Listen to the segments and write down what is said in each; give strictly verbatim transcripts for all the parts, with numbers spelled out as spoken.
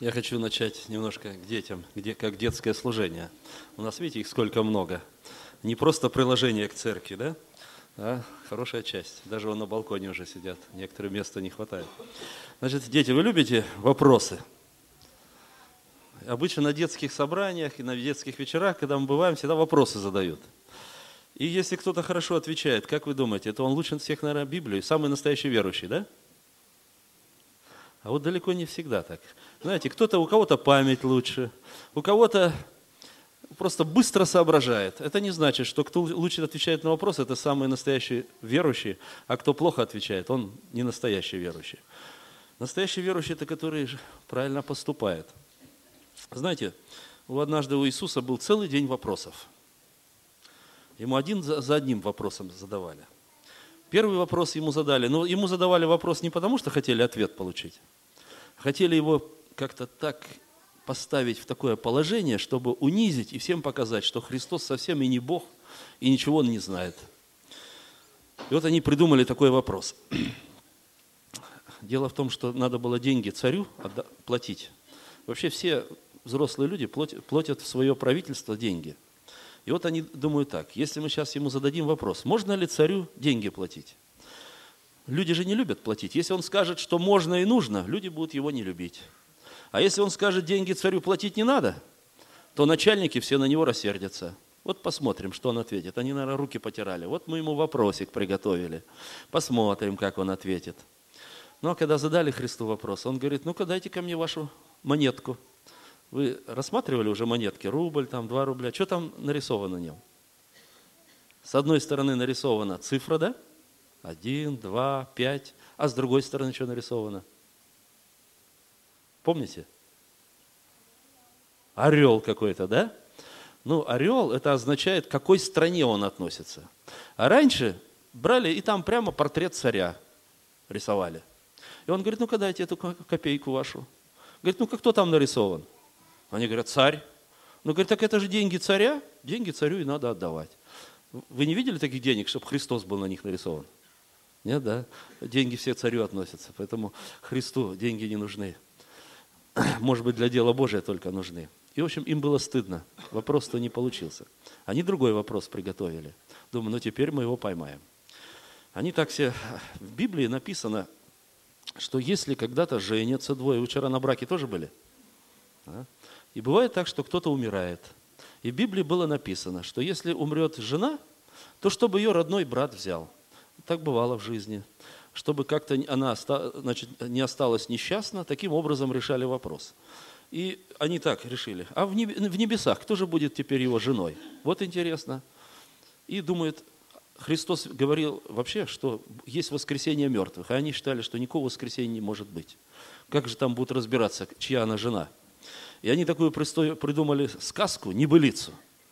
Я хочу начать немножко к детям, где, как детское служение. У нас, видите, их сколько много. Не просто приложение к церкви, да? А хорошая часть. Даже вон на балконе уже сидят. Некоторые места не хватает. Значит, дети, вы любите вопросы? Обычно на детских собраниях и на детских вечерах, когда мы бываем, всегда вопросы задают. И если кто-то хорошо отвечает, как вы думаете, это он лучше всех, наверное, Библию, самый настоящий верующий, да? А вот далеко не всегда так. Знаете, кто-то, у кого-то память лучше, у кого-то просто быстро соображает. Это не значит, что кто лучше отвечает на вопросы, это самый настоящий верующий, а кто плохо отвечает, он не настоящий верующий. Настоящий верующий – это который правильно поступает. Знаете, однажды у Иисуса был целый день вопросов. Ему один за одним вопросом задавали. Первый вопрос ему задали, но ему задавали вопрос не потому, что хотели ответ получить. Хотели его как-то так поставить в такое положение, чтобы унизить и всем показать, что Христос совсем и не Бог, и ничего он не знает. И вот они придумали такой вопрос. Дело в том, что надо было деньги царю платить. Вообще все взрослые люди платят в свое правительство деньги. И вот они думают так, если мы сейчас ему зададим вопрос, можно ли царю деньги платить? Люди же не любят платить. Если он скажет, что можно и нужно, люди будут его не любить. А если он скажет, деньги царю платить не надо, то начальники все на него рассердятся. Вот посмотрим, что он ответит. Они, наверное, руки потирали. Вот мы ему вопросик приготовили. Посмотрим, как он ответит. Но когда задали Христу вопрос, он говорит, ну-ка дайте ко мне вашу монетку. Вы рассматривали уже монетки? Рубль, там, два рубля. Что там нарисовано на нем? С одной стороны нарисована цифра, да? Один, два, пять. А с другой стороны что нарисовано? Помните? Орел какой-то, да? Ну, орел, это означает, к какой стране он относится. А раньше брали и там прямо портрет царя рисовали. И он говорит, ну-ка дайте эту копейку вашу. Говорит, ну-ка кто там нарисован? Они говорят, царь. Ну, говорит, так это же деньги царя, деньги царю и надо отдавать. Вы не видели таких денег, чтобы Христос был на них нарисован? Нет, да? Деньги все царю относятся, поэтому Христу деньги не нужны. Может быть, для дела Божия только нужны. И, в общем, им было стыдно. Вопрос-то не получился. Они другой вопрос приготовили. Думаю, ну теперь мы его поймаем. Они так все... В Библии написано, что если когда-то женятся двое, вы вчера на браке тоже были? А? И бывает так, что кто-то умирает. И в Библии было написано, что если умрет жена, то чтобы ее родной брат взял. Так бывало в жизни. Чтобы как-то она, значит, не осталась несчастна, таким образом решали вопрос. И они так решили. А в небесах кто же будет теперь его женой? Вот интересно. И думают, Христос говорил вообще, что есть воскресение мертвых. А они считали, что никакого воскресения не может быть. Как же там будут разбираться, чья она жена? И они такую придумали сказку, небылицу.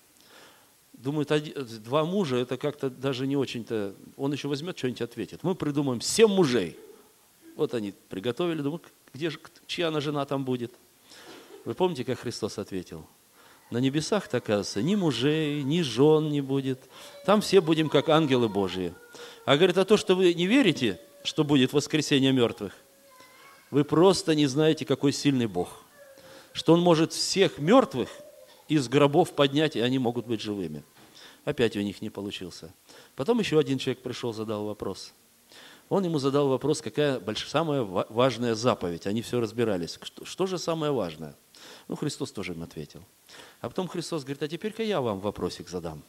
Думают, два мужа, это как-то даже не очень-то... Он еще возьмет, что-нибудь ответит. Мы придумаем семь мужей. Вот они приготовили, думают, где же, чья она жена там будет? Вы помните, как Христос ответил? На небесах-то, оказывается, ни мужей, ни жен не будет. Там все будем как ангелы Божьи. А говорит, а то, что вы не верите, что будет воскресение мертвых, вы просто не знаете, какой сильный Бог. Что Он может всех мертвых из гробов поднять, и они могут быть живыми. Опять у них не получился. Потом еще один человек пришел, задал вопрос. Он ему задал вопрос, какая большая, самая важная заповедь. Они все разбирались. Что, что же самое важное? Ну, Христос тоже им ответил. А потом Христос говорит, а теперь-ка я вам вопросик задам.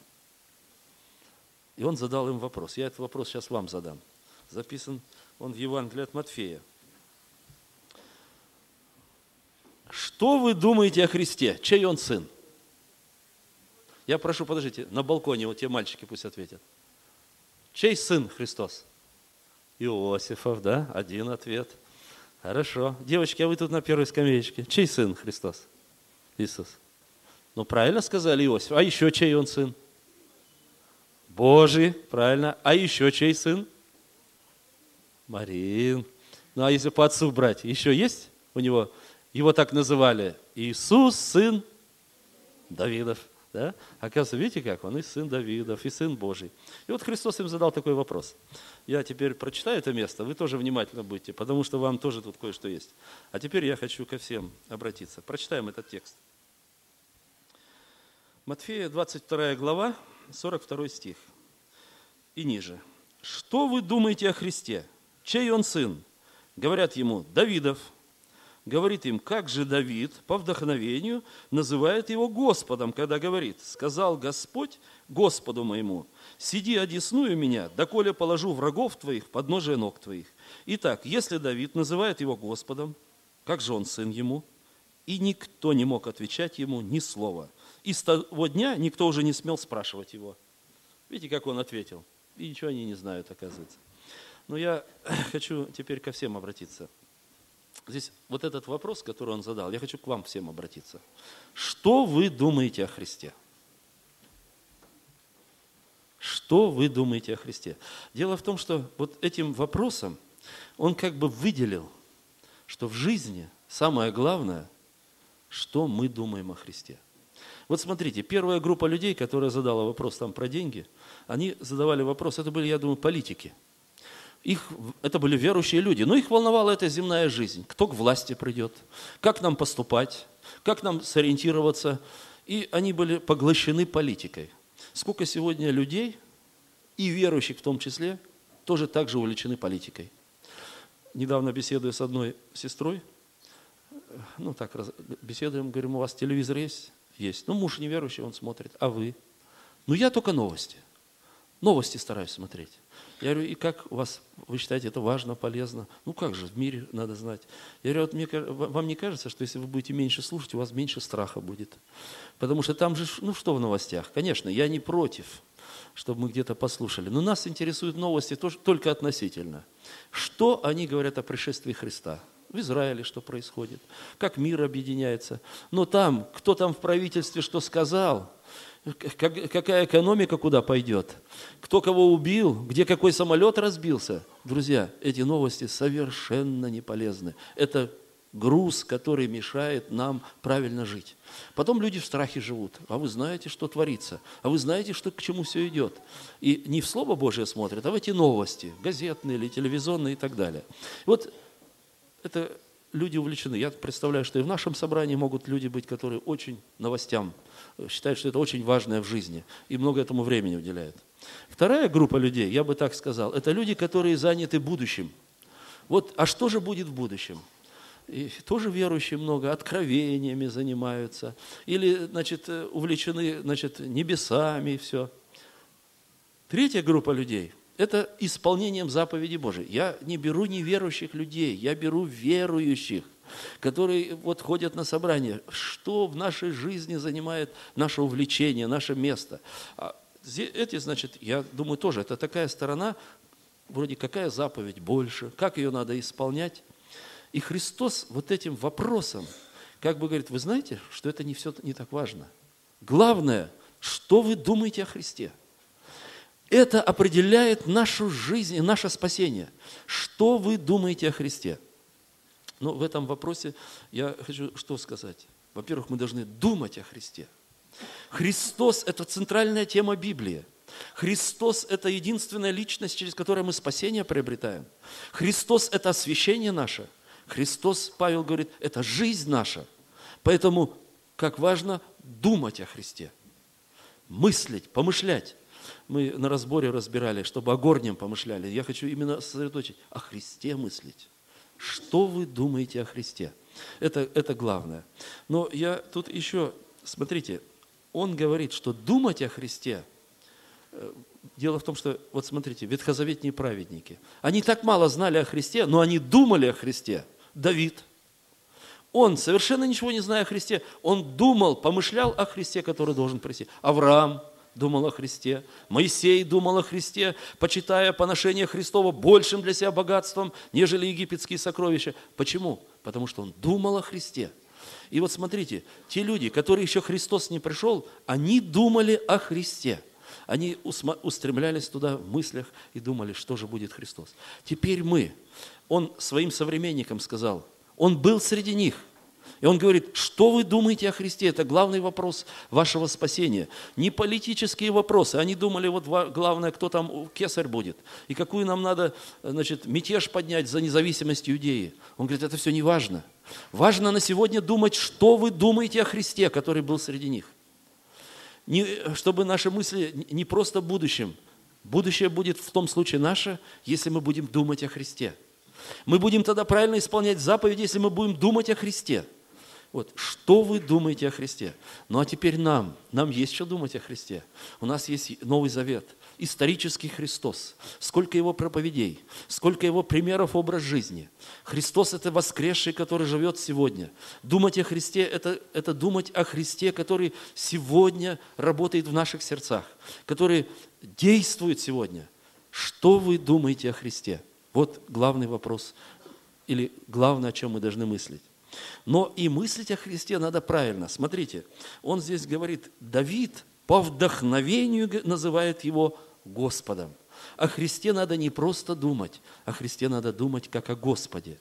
И он задал им вопрос. Я этот вопрос сейчас вам задам. Записан он в Евангелии от Матфея. Что вы думаете о Христе? Чей он сын? Я прошу, подождите, на балконе вот те мальчики пусть ответят. Чей сын Христос? Иосифов, да? Один ответ. Хорошо. Девочки, а вы тут на первой скамеечке. Чей сын Христос? Иисус. Ну, правильно сказали Иосиф. А еще чей он сын? Божий, правильно. А еще чей сын? Марин. Ну, а если по отцу брать, еще есть у него... Его так называли Иисус, сын Давидов. Да? Оказывается, видите как? Он и сын Давидов, и сын Божий. И вот Христос им задал такой вопрос. Я теперь прочитаю это место, вы тоже внимательно будете, потому что вам тоже тут кое-что есть. А теперь я хочу ко всем обратиться. Прочитаем этот текст. Матфея, двадцать вторая глава, сорок второй стих. И ниже. «Что вы думаете о Христе? Чей он сын?» Говорят ему: «Давидов». Говорит им: «Как же Давид по вдохновению называет его Господом, когда говорит: сказал Господь Господу моему: сиди одесную меня, доколе положу врагов твоих в подножие ног твоих». Итак, если Давид называет его Господом, как же он сын ему? И никто не мог отвечать ему ни слова. И с того дня никто уже не смел спрашивать его. Видите, как он ответил? И ничего они не знают, оказывается. Но я хочу теперь ко всем обратиться. Здесь вот этот вопрос, который он задал, я хочу к вам всем обратиться. Что вы думаете о Христе? Что вы думаете о Христе? Дело в том, что вот этим вопросом он как бы выделил, что в жизни самое главное, что мы думаем о Христе. Вот смотрите, первая группа людей, которая задала вопрос там про деньги, они задавали вопрос, это были, я думаю, политики. Их, это были верующие люди, но их волновала эта земная жизнь. Кто к власти придет, как нам поступать, как нам сориентироваться. И они были поглощены политикой. Сколько сегодня людей, и верующих в том числе, тоже так же увлечены политикой. Недавно беседуя с одной сестрой, ну так, беседуем, говорим, у вас телевизор есть? Есть. Ну, муж неверующий, он смотрит. А вы? Ну, я только новости. Новости стараюсь смотреть. Я говорю, и как у вас, вы считаете, это важно, полезно? Ну, как же, в мире надо знать. Я говорю, вот мне, вам не кажется, что если вы будете меньше слушать, у вас меньше страха будет? Потому что там же, ну, что в новостях? Конечно, я не против, чтобы мы где-то послушали. Но нас интересуют новости тоже, только относительно. Что они говорят о пришествии Христа? В Израиле что происходит, как мир объединяется. Но там, кто там в правительстве что сказал, как, какая экономика куда пойдет, кто кого убил, где какой самолет разбился. Друзья, эти новости совершенно не полезны. Это груз, который мешает нам правильно жить. Потом люди в страхе живут. А вы знаете, что творится? А вы знаете, что, к чему все идет? И не в Слово Божие смотрят, а в эти новости, газетные или телевизионные и так далее. Вот это люди увлечены. Я представляю, что и в нашем собрании могут люди быть, которые очень новостям считают, что это очень важное в жизни и много этому времени уделяют. Вторая группа людей, я бы так сказал, это люди, которые заняты будущим. Вот, а что же будет в будущем? И тоже верующие много, откровениями занимаются. Или, значит, увлечены, значит, небесами и все. Третья группа людей – это исполнением заповедей Божией. Я не беру неверующих людей, я беру верующих, которые вот ходят на собрания. Что в нашей жизни занимает наше увлечение, наше место? Эти, значит, я думаю, тоже это такая сторона, вроде какая заповедь больше, как ее надо исполнять. И Христос вот этим вопросом как бы говорит, вы знаете, что это не все не так важно. Главное, что вы думаете о Христе. Это определяет нашу жизнь и наше спасение. Что вы думаете о Христе? Но в этом вопросе я хочу что сказать. Во-первых, мы должны думать о Христе. Христос – это центральная тема Библии. Христос – это единственная личность, через которую мы спасение приобретаем. Христос – это освящение наше. Христос, Павел говорит, это жизнь наша. Поэтому, как важно думать о Христе. Мыслить, помышлять. Мы на разборе разбирали, чтобы о горнем помышляли. Я хочу именно сосредоточить, о Христе мыслить. Что вы думаете о Христе? Это, это главное. Но я тут еще, смотрите, он говорит, что думать о Христе, дело в том, что, вот смотрите, ветхозаветные праведники, они так мало знали о Христе, но они думали о Христе. Давид, он, совершенно ничего не зная о Христе, он думал, помышлял о Христе, который должен прийти. Авраам думал о Христе, Моисей думал о Христе, почитая поношение Христова большим для себя богатством, нежели египетские сокровища. Почему? Потому что он думал о Христе. И вот смотрите, те люди, которые еще Христос не пришел, они думали о Христе. Они устремлялись туда в мыслях и думали, что же будет Христос. Теперь мы, он своим современникам сказал, он был среди них, И он говорит, что вы думаете о Христе? Это главный вопрос вашего спасения. Не политические вопросы. Они думали, вот главное, кто там кесарь будет. И какую нам надо, значит, мятеж поднять за независимость Иудеи. Он говорит, это все не важно. Важно на сегодня думать, что вы думаете о Христе, который был среди них. Не, чтобы наши мысли не просто в будущем. Будущее будет в том случае наше, если мы будем думать о Христе. Мы будем тогда правильно исполнять заповеди, если мы будем думать о Христе. Вот, что вы думаете о Христе? Ну а теперь нам, нам есть что думать о Христе. У нас есть Новый Завет, исторический Христос. Сколько Его проповедей, сколько Его примеров образ жизни. Христос – это воскресший, который живет сегодня. Думать о Христе – это, это думать о Христе, который сегодня работает в наших сердцах, который действует сегодня. Что вы думаете о Христе? Вот главный вопрос, или главное, о чем мы должны мыслить. Но и мыслить о Христе надо правильно. Смотрите, он здесь говорит, Давид по вдохновению называет его Господом. О Христе надо не просто думать, о Христе надо думать как о Господе.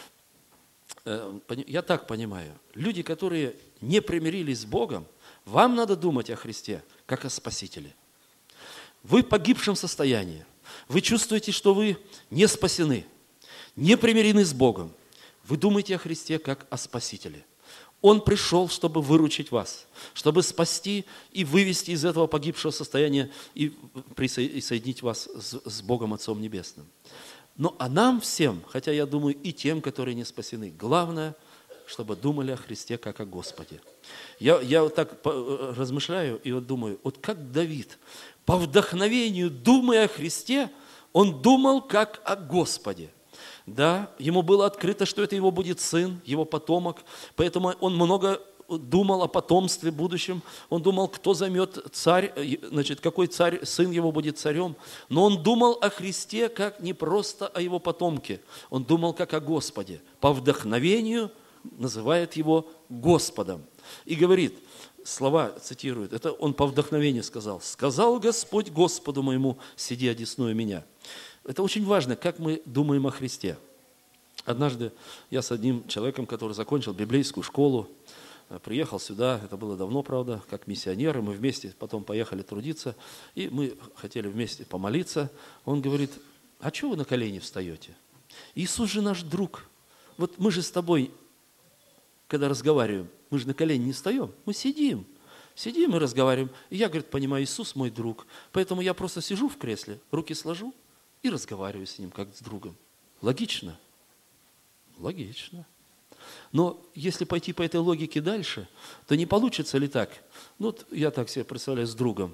Я так понимаю, люди, которые не примирились с Богом, вам надо думать о Христе как о Спасителе. Вы в погибшем состоянии, вы чувствуете, что вы не спасены, не примирены с Богом. Вы думаете о Христе как о Спасителе. Он пришел, чтобы выручить вас, чтобы спасти и вывести из этого погибшего состояния и присоединить вас с Богом Отцом Небесным. Но а нам всем, хотя я думаю и тем, которые не спасены, главное, чтобы думали о Христе как о Господе. Я, я вот так размышляю и вот думаю, вот как Давид, по вдохновению, думая о Христе, он думал как о Господе. Да, ему было открыто, что это его будет сын, его потомок, поэтому он много думал о потомстве будущем, он думал, кто займет царь, значит, какой царь, сын его будет царем, но он думал о Христе как не просто о его потомке, он думал как о Господе, по вдохновению называет его Господом и говорит, слова цитирует, это он по вдохновению сказал, «Сказал Господь Господу моему, сиди одесную меня». Это очень важно, как мы думаем о Христе. Однажды я с одним человеком, который закончил библейскую школу, приехал сюда, это было давно, правда, как миссионеры, мы вместе потом поехали трудиться, и мы хотели вместе помолиться. Он говорит, а что вы на колени встаете? Иисус же наш друг. Вот мы же с тобой, когда разговариваем, мы же на колени не встаем, мы сидим. Сидим и разговариваем. И я, говорит, понимаю, Иисус мой друг, поэтому я просто сижу в кресле, руки сложу, и разговариваю с ним, как с другом. Логично? Логично. Но если пойти по этой логике дальше, то не получится ли так? Ну, вот я так себе представляю с другом.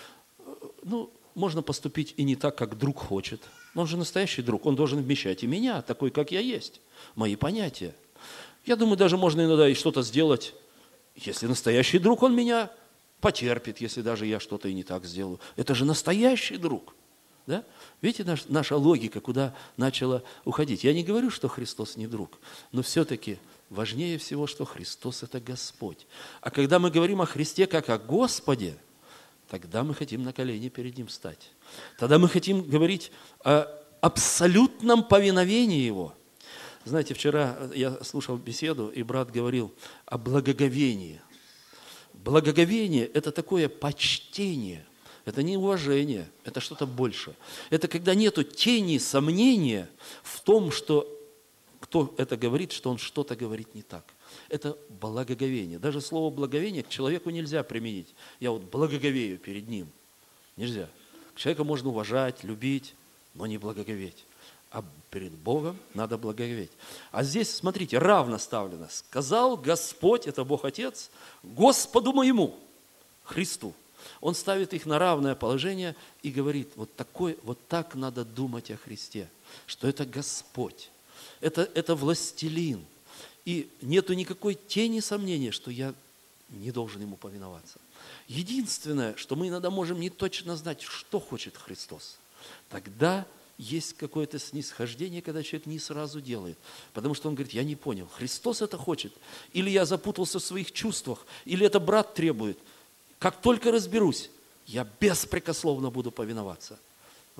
Ну, можно поступить и не так, как друг хочет. Он же настоящий друг, он должен вмещать и меня, такой, как я есть, мои понятия. Я думаю, даже можно иногда и что-то сделать. Если настоящий друг, он меня потерпит, если даже я что-то и не так сделаю. Это же настоящий друг. Да? Видите, наш, наша логика, куда начала уходить. Я не говорю, что Христос не друг, но все-таки важнее всего, что Христос – это Господь. А когда мы говорим о Христе как о Господе, тогда мы хотим на колени перед Ним встать. Тогда мы хотим говорить о абсолютном повиновении Его. Знаете, вчера я слушал беседу, и брат говорил о благоговении. Благоговение – это такое почтение. Это не уважение, это что-то большее. Это когда нету тени сомнения в том, что кто это говорит, что он что-то говорит не так. Это благоговение. Даже слово благоговение к человеку нельзя применить. Я вот благоговею перед ним. Нельзя. Человека можно уважать, любить, но не благоговеть. А перед Богом надо благоговеть. А здесь, смотрите, равноставлено. Сказал Господь, это Бог Отец, Господу моему, Христу. Он ставит их на равное положение и говорит, вот, такой, вот так надо думать о Христе, что это Господь, это, это властелин. И нету никакой тени сомнения, что я не должен Ему повиноваться. Единственное, что мы иногда можем не точно знать, что хочет Христос. Тогда есть какое-то снисхождение, когда человек не сразу делает. Потому что он говорит, я не понял, Христос это хочет, или я запутался в своих чувствах, или это брат требует. Как только разберусь, я беспрекословно буду повиноваться.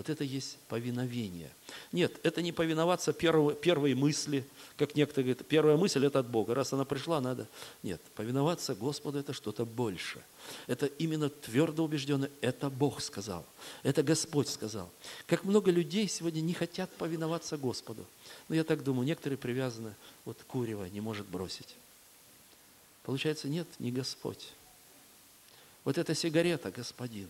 Вот это есть повиновение. Нет, это не повиноваться первой, первой мысли, как некоторые говорят, первая мысль – это от Бога. Раз она пришла, надо… Нет, повиноваться Господу – это что-то больше. Это именно твердо убежденно, это Бог сказал, это Господь сказал. Как много людей сегодня не хотят повиноваться Господу. Но я так думаю, некоторые привязаны, вот курево не может бросить. Получается, нет, не Господь. Вот эта сигарета – Господин,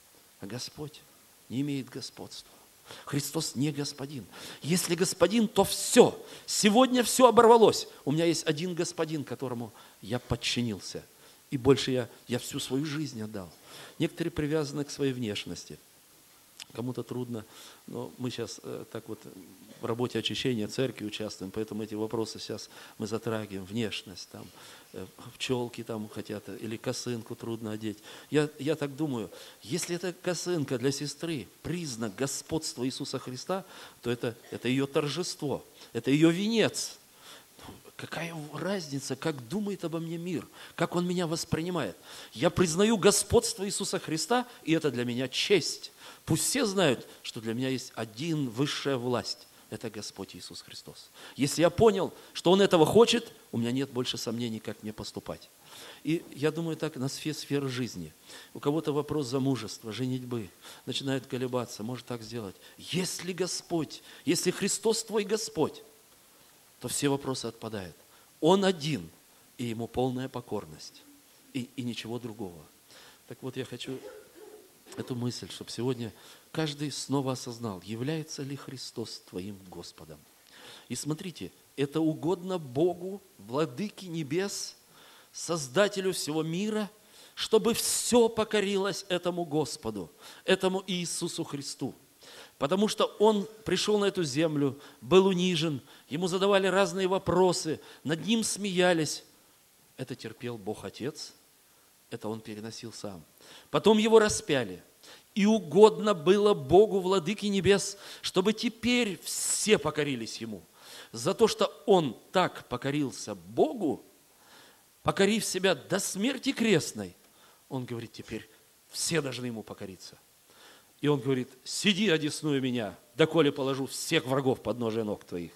а Господь не имеет господства. Христос не Господин. Если Господин, то все. Сегодня все оборвалось. У меня есть один Господин, которому я подчинился. И больше я, я всю свою жизнь отдал. Некоторые привязаны к своей внешности. Кому-то трудно, но мы сейчас э, так вот в работе очищения церкви участвуем, поэтому эти вопросы сейчас мы затрагиваем. Внешность, там, э, пчелки там хотят, или косынку трудно одеть. Я, я так думаю, если эта косынка для сестры признак господства Иисуса Христа, то это, это ее торжество, это ее венец. Какая разница, как думает обо мне мир, как он меня воспринимает. Я признаю господство Иисуса Христа, и это для меня честь. Пусть все знают, что для меня есть один высшая власть. Это Господь Иисус Христос. Если я понял, что Он этого хочет, у меня нет больше сомнений, как мне поступать. И я думаю так на все сферы жизни. У кого-то вопрос замужества, женитьбы, начинает колебаться, может так сделать. Если Господь, если Христос твой Господь, то все вопросы отпадают. Он один, и Ему полная покорность, и, и ничего другого. Так вот, я хочу эту мысль, чтобы сегодня каждый снова осознал, является ли Христос твоим Господом. И смотрите, это угодно Богу, Владыке небес, Создателю всего мира, чтобы все покорилось этому Господу, этому Иисусу Христу. Потому что Он пришел на эту землю, был унижен, Ему задавали разные вопросы, над Ним смеялись. Это терпел Бог Отец, это Он переносил сам. Потом Его распяли. И угодно было Богу, Владыке небес, чтобы теперь все покорились Ему. За то, что Он так покорился Богу, покорив себя до смерти крестной, Он говорит, теперь все должны Ему покориться. И Он говорит, сиди, одесную меня, доколе положу всех врагов под ножи ног твоих.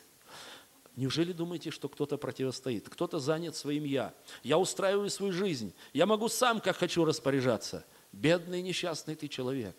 Неужели думаете, что кто-то противостоит? Кто-то занят своим «я». Я устраиваю свою жизнь. Я могу сам, как хочу, распоряжаться. Бедный, несчастный ты человек.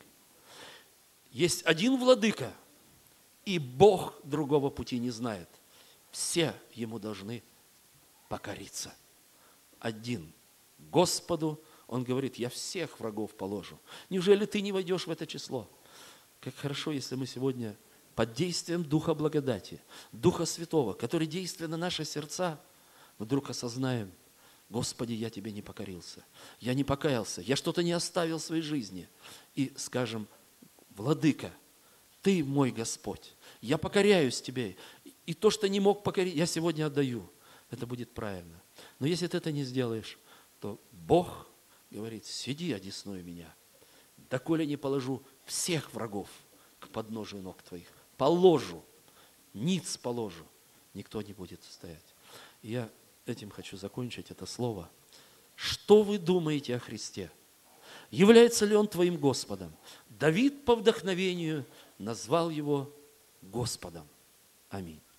Есть один владыка, и Бог другого пути не знает. Все Ему должны покориться. Один. Господу Он говорит, я всех врагов положу. Неужели ты не войдешь в это число? Как хорошо, если мы сегодня под действием Духа благодати, Духа Святого, который действует на наши сердца, мы вдруг осознаем, Господи, я Тебе не покорился, я не покаялся, я что-то не оставил в своей жизни. И скажем, Владыка, Ты мой Господь, я покоряюсь Тебе. И то, что не мог покорить, я сегодня отдаю. Это будет правильно. Но если ты это не сделаешь, то Бог говорит, сиди, одесную меня, доколе не положу всех врагов к подножию ног твоих. Положу, ниц положу, никто не будет стоять. И я этим хочу закончить это слово. Что вы думаете о Христе? Является ли Он твоим Господом? Давид по вдохновению назвал Его Господом. Аминь.